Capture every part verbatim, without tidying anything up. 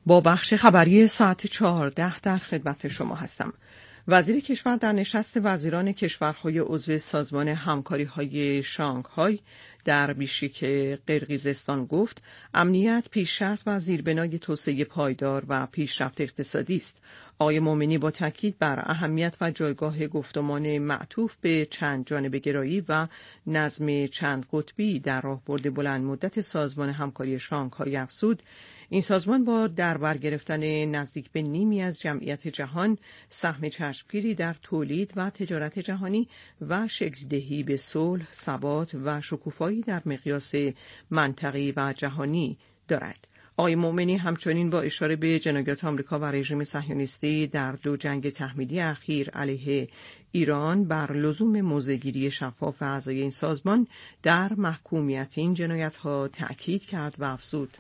با بخش خبری ساعت چهارده در خدمت شما هستم. وزیر کشور در نشست وزیران کشورهای عضو سازمان همکاری‌های شانگهای در بیشکک قرقیزستان گفت امنیت پیش‌شرط و زیربنای توسعه پایدار و پیشرفت اقتصادی است. آقای مومنی با تاکید بر اهمیت و جایگاه گفتمان معطوف به چند جانبه گرایی و نظم چند قطبی در راهبرد بلند مدت سازمان همکاری شانگهای افزود این سازمان با در بر گرفتن نزدیک به نیمی از جمعیت جهان، سهم چشمگیری در تولید و تجارت جهانی و شکل دهی به صلح، ثبات و شکوفایی در مقیاس منطقه‌ای و جهانی دارد. آقای مومنی همچنین با اشاره به جنایات آمریکا و رژیم صهیونیستی در دو جنگ تحمیلی اخیر علیه ایران بر لزوم موضع‌گیری شفاف اعضای این سازمان در محکومیت این جنایت‌ها تأکید کرد و افزود: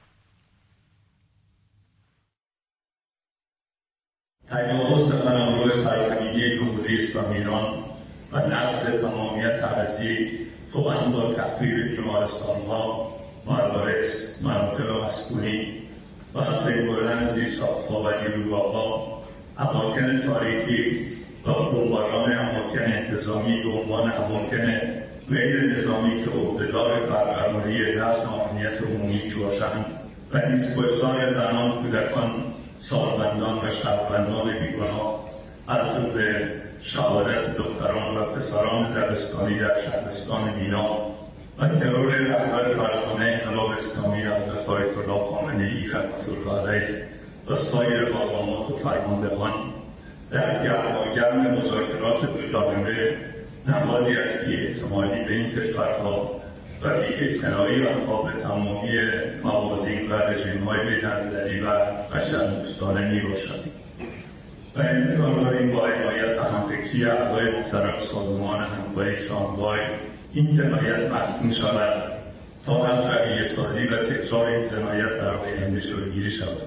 تجاوز به قلمرو سرزمینی جمهوری اسلامی ایران و نقض تمامیت هرزی توأم با تخریب بیمارستان‌ها، مدارس، مناطق مسکونی و از بین بردن زیرساخت‌ها و نیروگاه‌ها، اماکن تاریخی و بمباران اماکن انتظامی به عنوان اماکن غیر نظامی که عهدهدار برقراری نظم و امنیت عمومی باشند و نیز کشتار زنان، کودکان، سالمندان و شهروندان بیگناه از جمله شهادت دختران و پسران دبستانی در شهرستان مینا و ترور رهبر فرزانه انقلاب اسلامی حضرت آیت الله خامنه‌ای رحمة الله علیه و سایر مقامات و فرماندهان در گرماگرم مذاکرات دوجانبه نمادی از بی‌اعتمادی به این کشورها و بی‌اعتنایی آنها به تمامی موازین و رژیم‌های بین‌المللی و بشردوستانه می‌باشد و انتظار داریم با حمایت و همفکری اعضای محترم سازمان همکاری شانگهای این جنایت محکوم شود تا از رویه‌سازی و تکرار این جنایت در آینده جلوگیری شود.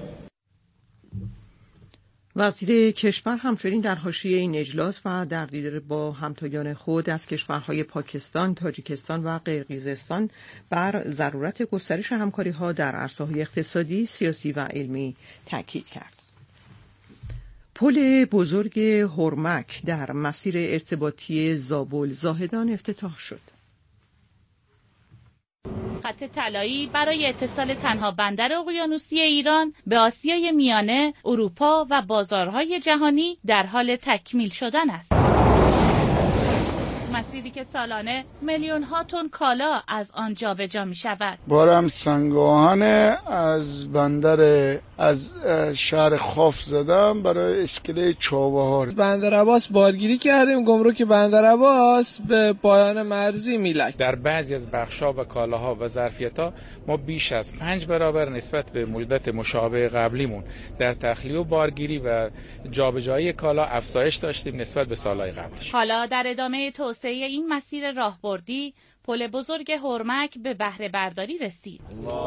وزیر کشور همچنین در حاشیه این اجلاس و در دیدار با همتایان خود از کشورهای پاکستان، تاجیکستان و قرقیزستان بر ضرورت گسترش همکاری‌ها در عرصه‌های اقتصادی، سیاسی و علمی تاکید کرد. پل بزرگ هرمک در مسیر ارتباطی زابل زاهدان افتتاح شد. خط طلایی برای اتصال تنها بندر اقیانوسی ایران به آسیای میانه، اروپا و بازارهای جهانی در حال تکمیل شدن است. مسیری که سالانه میلیون ها تن کالا از آن جابجا می شود. بارم سنگاهن از بندر از شهر خاف زدم برای اسکله چابهار. بندر عباس بارگیری کردیم، گمرک بندر عباس به پایان مرزی میلک. در بعضی از بخش‌ها و کالاها و ظرفیت‌ها ما بیش از پنج برابر نسبت به مدت مشابه قبلیمون در تخلیه و بارگیری و جابجایی کالا افزایش داشتیم نسبت به سال‌های قبلش. حالا در ادامه توسعه این مسیر راهبردی پل بزرگ هرمک به بهره برداری رسید.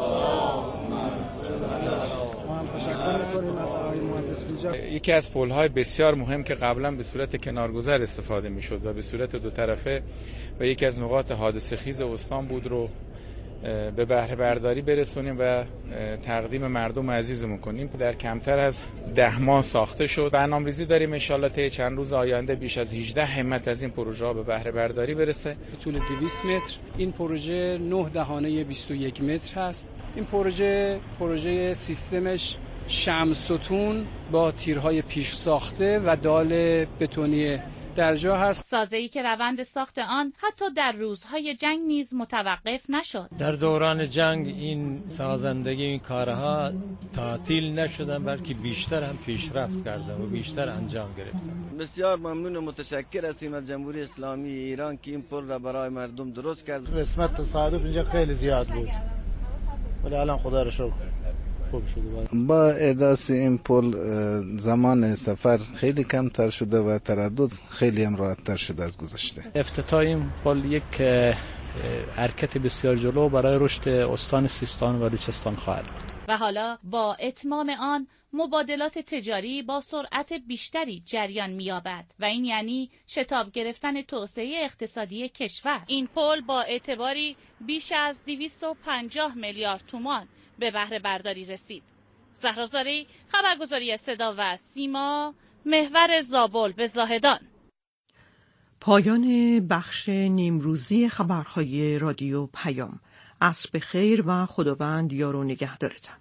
یکی از پل‌های بسیار مهم که قبلا به صورت کنارگذر استفاده می‌شد و به صورت دو طرفه و یکی از نقاط حادثه خیز استان بود رو به بهره برداری برسونیم و تقدیم مردم عزیزمون کنیم. در کمتر از ده ماه ساخته شد. برنامه‌ریزی داریم ان شاءالله طی چند روز آینده بیش از هجده همت از این پروژه ها به بهره برداری برسه. طول دویست متر، این پروژه نه دهانه بیست و یک متر هست. این پروژه پروژه سیستمش شمع‌ستون با تیرهای پیش ساخته و دال بتونی در جا هست. سازه‌ای که روند ساخت آن حتی در روزهای جنگ نیز متوقف نشد. در دوران جنگ این سازندگی این کارها تعطیل نشدن بلکه بیشتر هم پیشرفت کردن و بیشتر انجام گرفتن. بسیار ممنون و متشکر هستیم از جمهوری اسلامی ایران که این پل را برای مردم درست کرد. قسمت تصادف اینجا خیلی زیاد بود ولی الان خدا رو شکر با احداث این پل زمان سفر خیلی کمتر شده و تردد خیلی هم راحت‌تر شده از گذشته. افتتاح این پل یک حرکت بسیار جلو برای رشد استان سیستان و بلوچستان خواهد بود. و حالا با اتمام آن مبادلات تجاری با سرعت بیشتری جریان می‌یابد و این یعنی شتاب گرفتن توسعه اقتصادی کشور. این پل با اعتباری بیش از دویست و پنجاه میلیارد تومان به بهره برداری رسید. زهرا خبرگزاری صدا و سیما، محور زابل به زاهدان. پایان بخش نیمروزی خبرهای رادیو پیام. عصر بخیر و خداوند یار و نگهدارتان.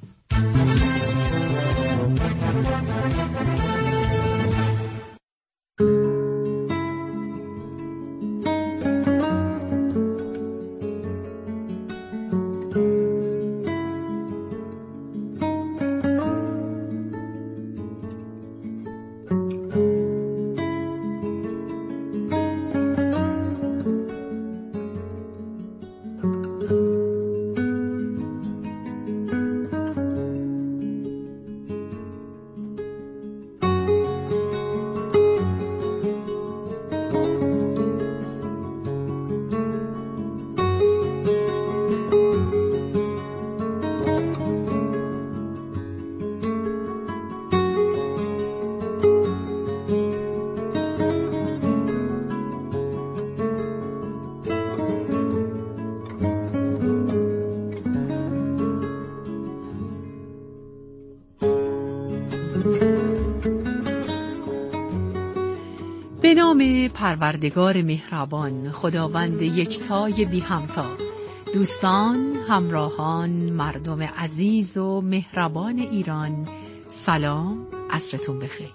به نام پروردگار مهربان، خداوند یکتای بی همتا. دوستان، همراهان، مردم عزیز و مهربان ایران، سلام، عصرتون بخیر.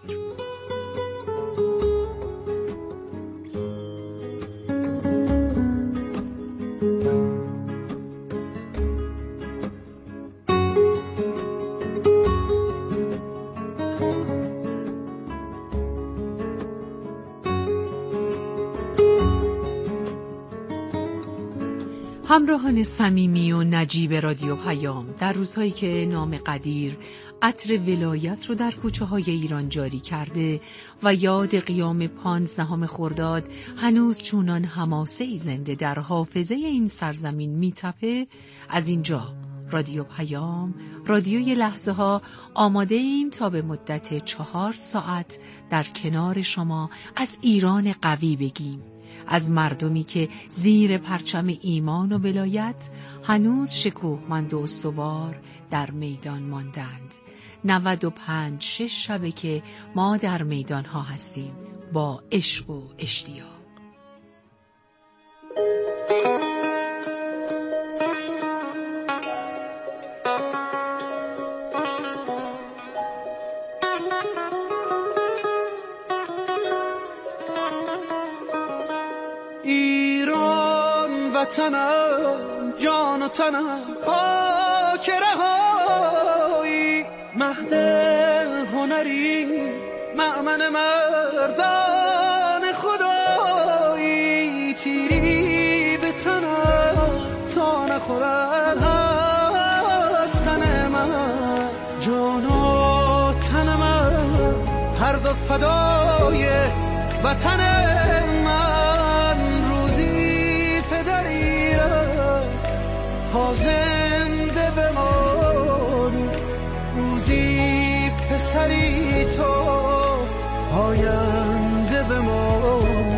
همراهان صمیمی و نجیب رادیو پیام، در روزهایی که نام قدیر عطر ولایت رو در کوچه های ایران جاری کرده و یاد قیام پانزدهم خرداد هنوز چونان حماسه‌ای زنده در حافظه این سرزمین میتپه، از اینجا رادیو پیام، رادیوی لحظه ها، آماده ایم تا به مدت چهار ساعت در کنار شما از ایران قوی بگیم، از مردمی که زیر پرچم ایمان و ولایت هنوز شکوهمند و استوار در میدان ماندند. نود و پنج شش شبه که ما در میدان ها هستیم با عشق و اشتیاق. وطنم، جان و تنم، خاک رهایی، مهد هنری، مأمن مردان خدایی، تیری به تنم تا نخورد هست تن من، جان و تن من هر دو فدای وطن من. تا زنده بمانی روزی پسری تو آینده بمانی.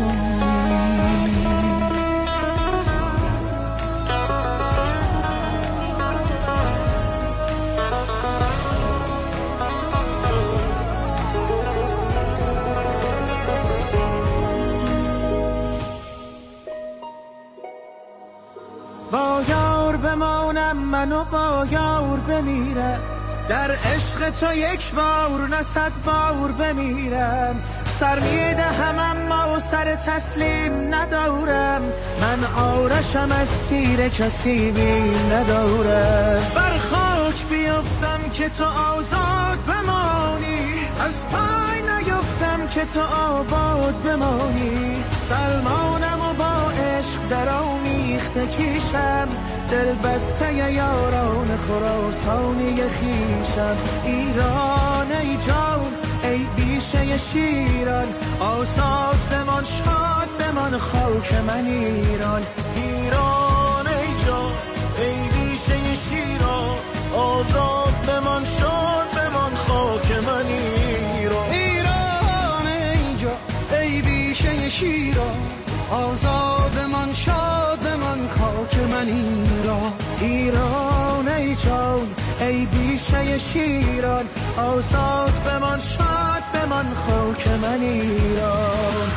با یار بمانم منو با یار بمیرم، در عشق تو یک بار نه صد بار بمیرم. سر میدهم اما سر تسلیم ندارم، من آرشم از سیر کسی بیم ندارم. بر خاک بیفتم که تو آزاد بمانی، از پای نیفتم که تو آباد بمانی. سلمانم و با عشق در آمیخته کیشم، دل بسته یاران خراسانی خیشم. ایران ای جان ای بیشه شیران، آزاد بمان شاد بمان خاک من ایران. ایران ای جان ای بیشه شیران، آزاد بمان شاد بمان خاک من ایران. ایران ای جان ای بیشه شیران، آزاد من شاد من خاک من ایران. ایران ای ای جان ای بیشه شیران، آزاد بمان شاد بمان خاک من ایران.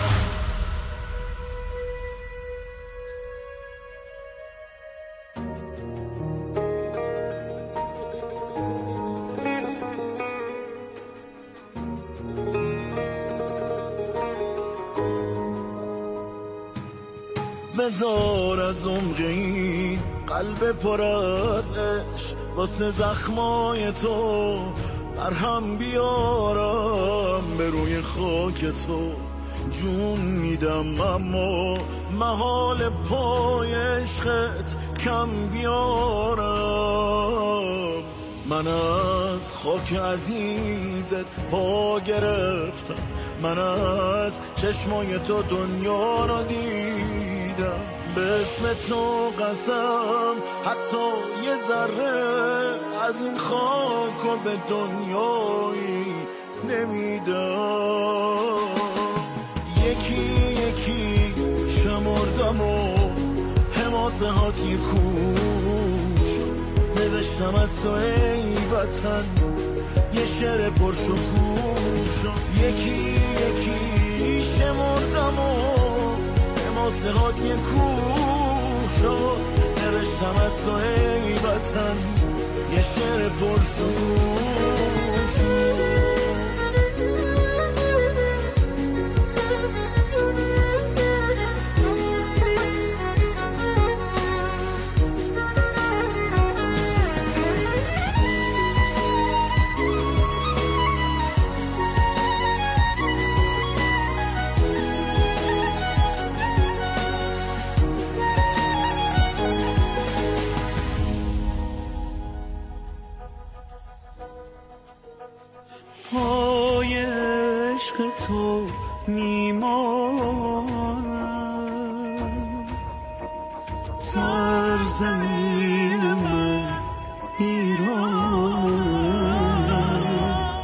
بذار از عمق این قلب پر از عشق واسه زخمای تو مرهم بیارم به روی خاک تو. جون میدم اما محال پای عشقت کم بیارم. من از خاک عزیزت پا گرفتم، من از چشمای تو دنیا را دیدم. به اسم تو قسم حتی یه ذره از این خاک و به دنیایی نمیدم. یکی یکی شمردم و حماسه هات یه کوش نوشتم از تو ای وطن یه شعر پرشکوش. یکی یکی شمردم و حماسه هات یه کوش نوشتم از تو ای وطن یه شعر پرشکوش. پای عشق تو میمانم، سرزمین من ایرانم.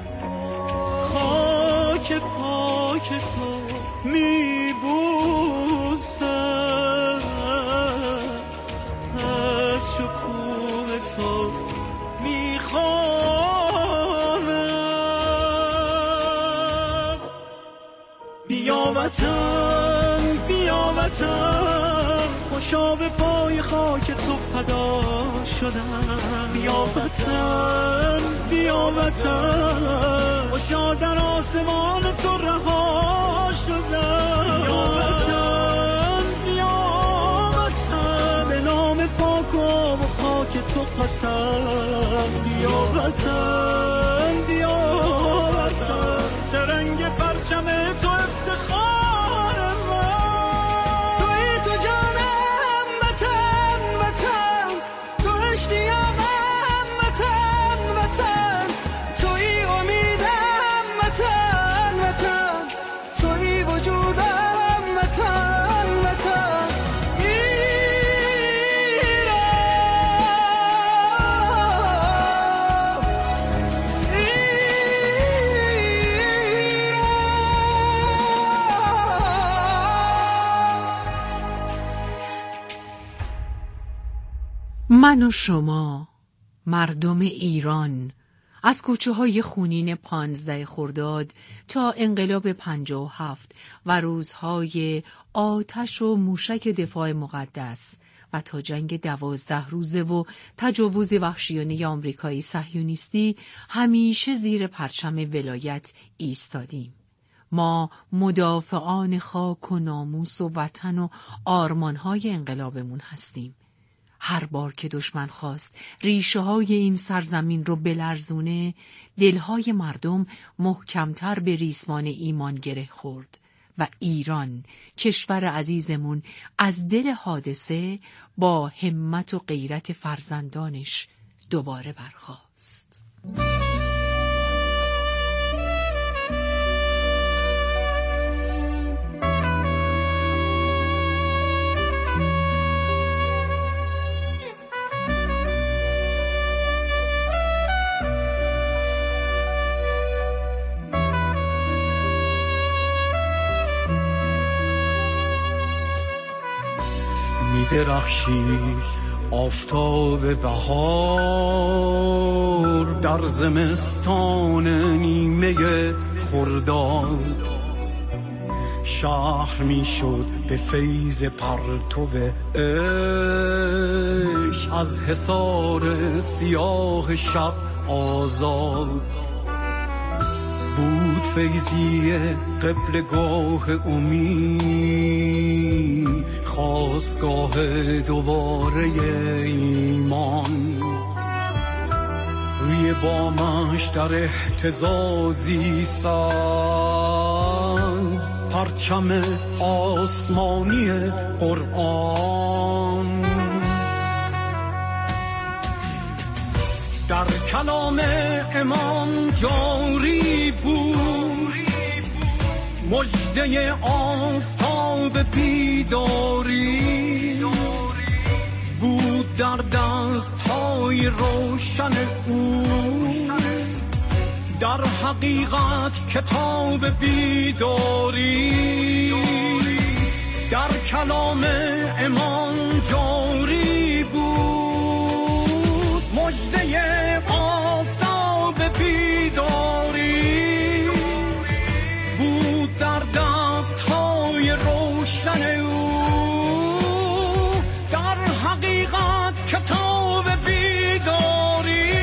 خاک پاک تو میبوسم، از شکوه تو میخوانم. بیا وطن بیا وطن خوشا به پای خاک تو فدا شدم. بیا وطن بیا وطن خوشا در آسمان تو رها شدم. بیا وطن بیا وطن به نام پاک و آب و خاک تو قسم. بیا وطن بیا وطن سرنگ پرچم تو افتخار من. توی تو جانم وطن وطن، تو اشتیاقم وطن وطن، توی امیدم وطن وطن، توی وجودم وطن وطن. من و شما مردم ایران از کوچه های خونین پانزده خرداد تا انقلاب پنجاه و هفت و روزهای آتش و موشک دفاع مقدس و تا جنگ دوازده روزه و تجاوز وحشیانه آمریکایی صهیونیستی همیشه زیر پرچم ولایت ایستادیم. ما مدافعان خاک و ناموس و وطن و آرمانهای انقلابمون هستیم. هر بار که دشمن خواست ریشه های این سرزمین رو بلرزونه، دلهای مردم محکمتر به ریسمان ایمان گره خورد و ایران، کشور عزیزمون، از دل حادثه با همت و غیرت فرزندانش دوباره برخاست. درخشی آفتاب بهار در زمستان نیمه خرداد شهر می شد به فیض پرتو عشق، از حصار سیاه شب آزاد بود فیضی قبلگاه امید، خواستگاه دوباره ایمان. روی بامش در اهتزازی ساز پرچم آسمانی قرآن. در کلام امام جاری بود مژده آفتاب بیداری، بود در دستهای روشن او در حقیقت کتاب بیداری. در کلام امام جاری بود مژده آفتاب بیداری، بود در دستهای روشن او در حقیقت کتاب بیداری.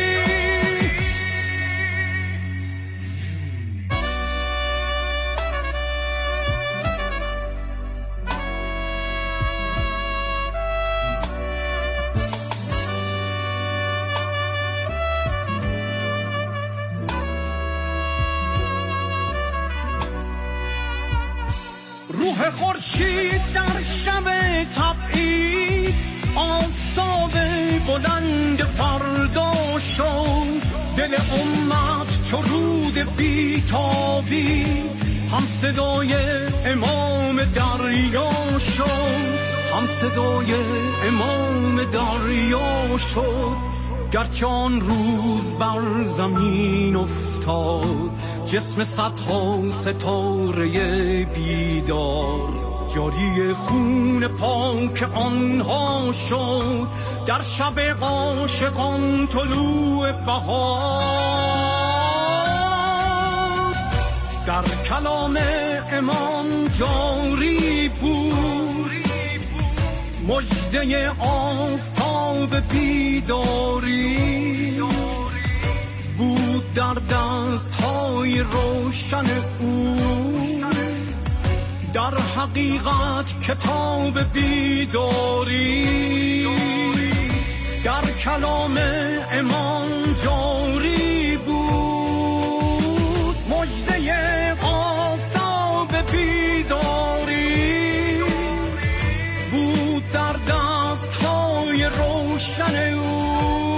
روح خورشید در شب تبعید آفتاب بلند فردا شد، دل امت چو رود بیتابی هم صدای امام دریا شد، هم صدای امام دریا شد. گرچه آن روز بر زمین افتاد جسم صدها ستاره بیدار، جاری خون پاک آنها شد در شب عاشقان طلوع بهار. در کلام امام جاری بود مژده آفتاب بیداری، بود در دستهای روشن او در حقیقت کتاب بیداری. در کلام امام جاری بود مژده آفتاب بیداری، بود در دستهای روشن او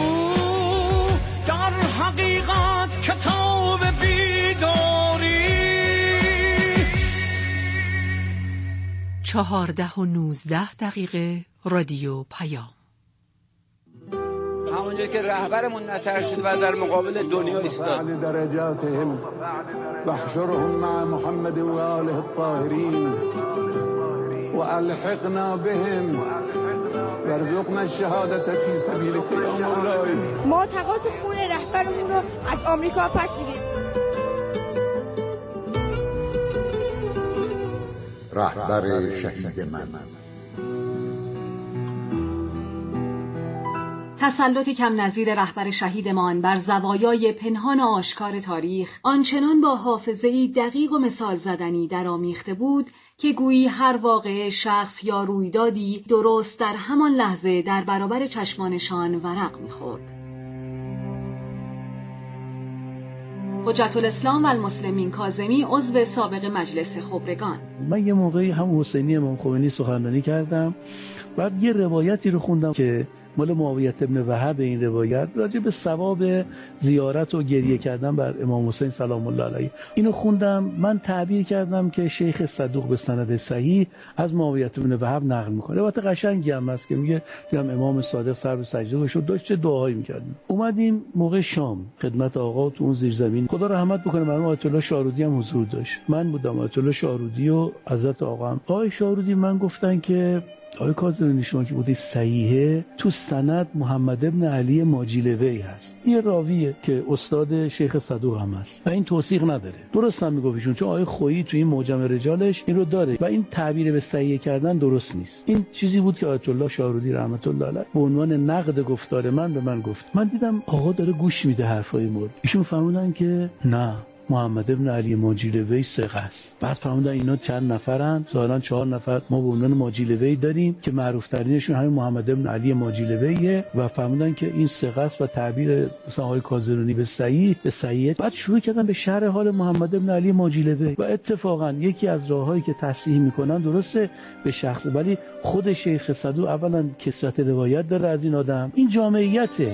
در حقیقت کتاب بیداری. چهارده و نوزده دقیقه رادیو پیام. همونجا که رهبرمون نترسید و در مقابل دنیا ایستاد. درجاتهم واحشرهم مع محمد و آله الطاهرین و الحقنا بهم وارزقنا الشهادة فی سبیلک یا مولاي. ما تقاضا خون رهبرمون رو از آمریکا پس میگیریم. رهبر شهید من. تسلط کم نظیر رهبر شهیدمان بر زوایای پنهان و آشکار تاریخ آنچنان با حافظه‌ای دقیق و مثال زدنی درآمیخته بود که گویی هر واقعه، شخص یا رویدادی درست در همان لحظه در برابر چشمانشان ورق می‌خورد. حجت الاسلام و المسلمین کاظمی عضو سابق مجلس خبرگان: من یه موقعی هم حسینی امام خمینی سخنرانی کردم، بعد یه روایتی رو خوندم که مال معاویه ابن وهب، این روایت راجع به ثواب زیارت و گریه کردن بر امام حسین سلام الله علیه. اینو خوندم، من تعبیر کردم که شیخ صدوق به سند صحیح از معاویه ابن وهب نقل میکنه. البته قشنگی هم هست که میگه دیدم امام صادق سر به سجده گذاشت، داشت چه دعایی میکردیم. اومدیم موقع شام خدمت آقا تو اون زیرزمین، خدا رحمت بکنه مرحوم آیت الله شارودی هم حضور داشت. من بودم، آیت الله شارودی و حضرت آقا هم. آقای شارودی من گفتن که آقای کاظمی شما که بودی صحیحه، تو سند محمد ابن علی ماجیلوی هست، یه راویه که استاد شیخ صدوق هم هست و این توثیق نداره. درست هم میگه ایشون، چون آقای خویی تو این معجم رجالش این رو داره و این تعبیر به صحیح کردن درست نیست. این چیزی بود که آیت الله شاهرودی رحمت الله علیه به عنوان نقد گفتار من به من گفت. من دیدم آقا داره گوش میده حرفای مورد. ایشون فهمیدن که نه، محمد ابن علی ماجیلوی ثقه است. بعد فهمیدن اینا چند نفرن، ظاهرا چهار نفر ما به عنوان ماجیلوی داریم که معروف ترینشون همین محمد ابن علی ماجیلویه و فهمیدن که این ثقه است و تعبیر مثلا آقای کاظمی به صحیح به صحیح. بعد شروع کردن به شرح حال محمد ابن علی ماجیلوی و اتفاقا یکی از راههایی که تصحیح میکنن درسته به شخص، ولی خود شیخ صدوق اولا کثرت روایت داره از این آدم، این جامعیته.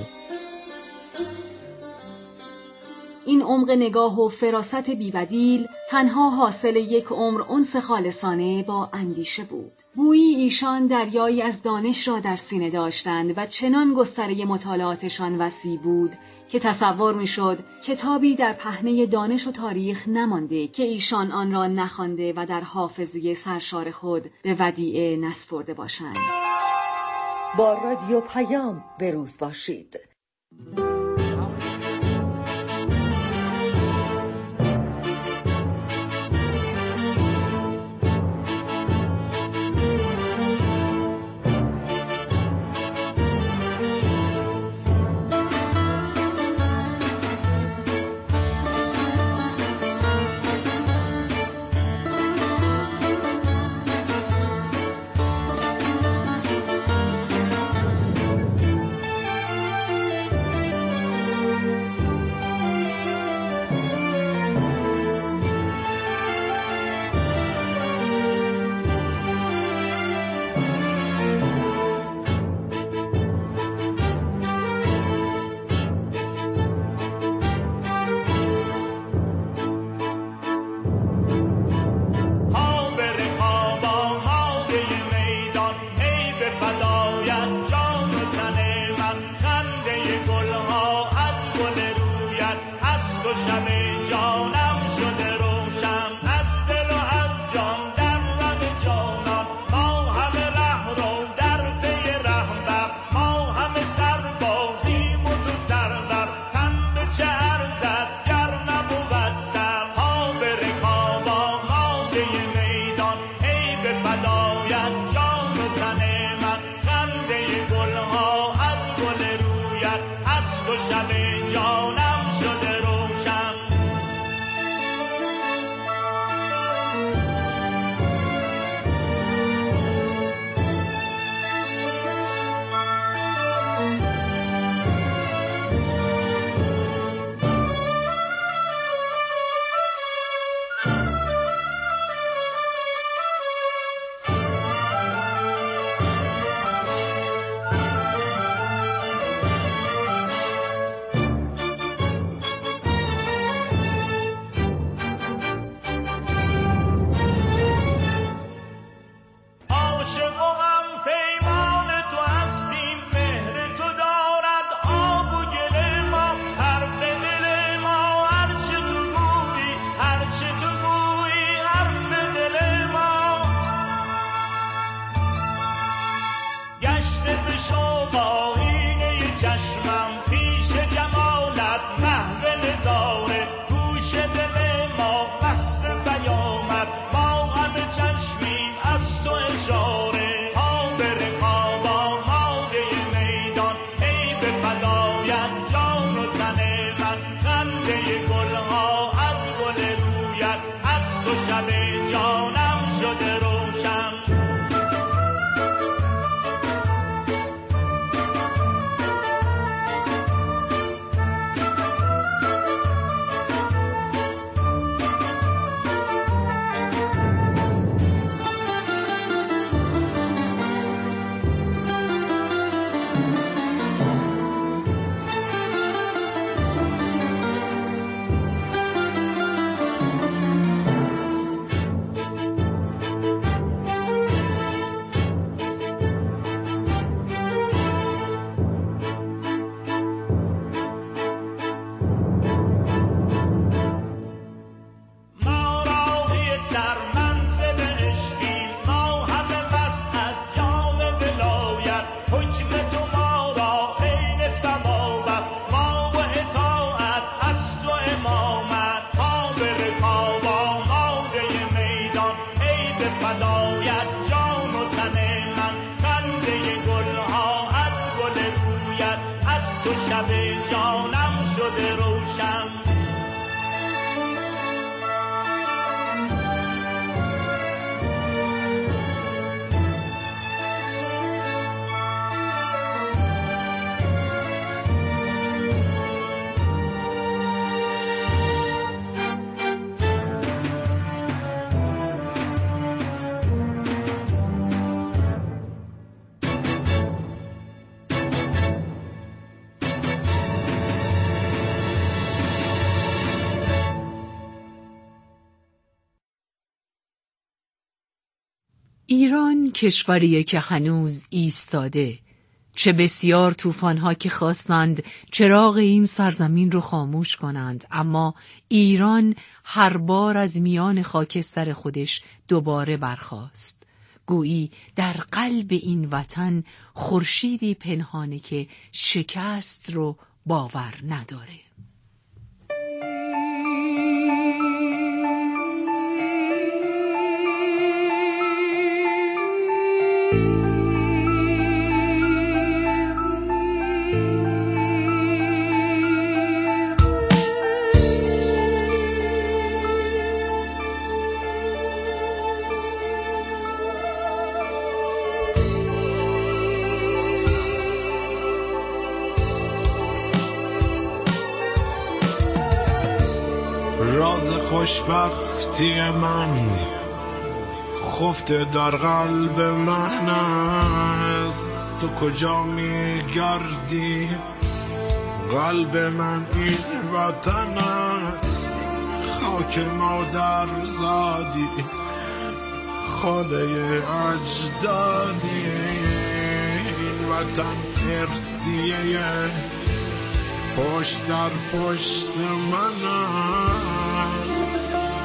این عمق نگاه و فراست بی‌بدیل تنها حاصل یک عمر انس خالصانه با اندیشه بود. گویی ایشان دریایی از دانش را در سینه داشتند و چنان گستره مطالعاتشان وسیع بود که تصور میشد کتابی در پهنه دانش و تاریخ نمانده که ایشان آن را نخوانده و در حافظه سرشار خود به ودیعه نسپرده باشند. با رادیو پیام به روز باشید. شب جانم شده روشن. ایران کشوریه که هنوز ایستاده. چه بسیار طوفان‌ها که خواستند چراغ این سرزمین رو خاموش کنند، اما ایران هر بار از میان خاکستر خودش دوباره برخاست. گویی در قلب این وطن خورشیدی پنهانه که شکست رو باور نداره. راز خوشبختی من خفته در قلب من است، تو کجا میگردی؟ قلب من این وطن است، خاک مادر زادی، خانه اجدادی، این وطن ارثیه پشت در پشت من است.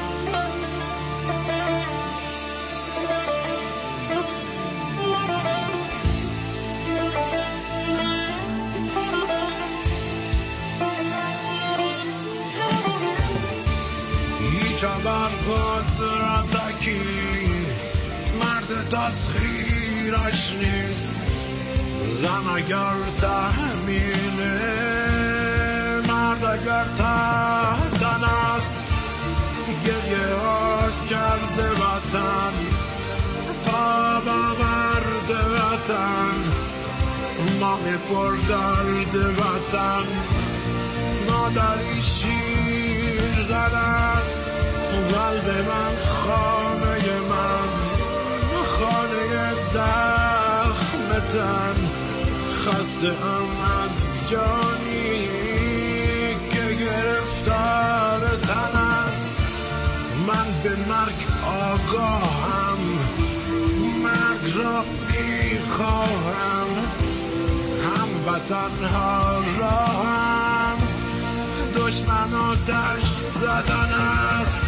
هیچ بر قدرتکی مرد تسخیرش نیست، زن اگر تحمیله مرد اگر تحتن است، گریه ها کرده وطن تا باورد وطن، نام پر درد وطن، مادری شیر زدن قلب من، خانه من، خانه زخم تن، خسته ام از جانی که گرفتار تن است. من به مرگ آگاهم، مرگ را میخواهم، هم وطن ها را هم دشمن آتش زدن است.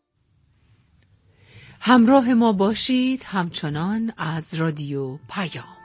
همراه ما باشید همچنان از رادیو پیام.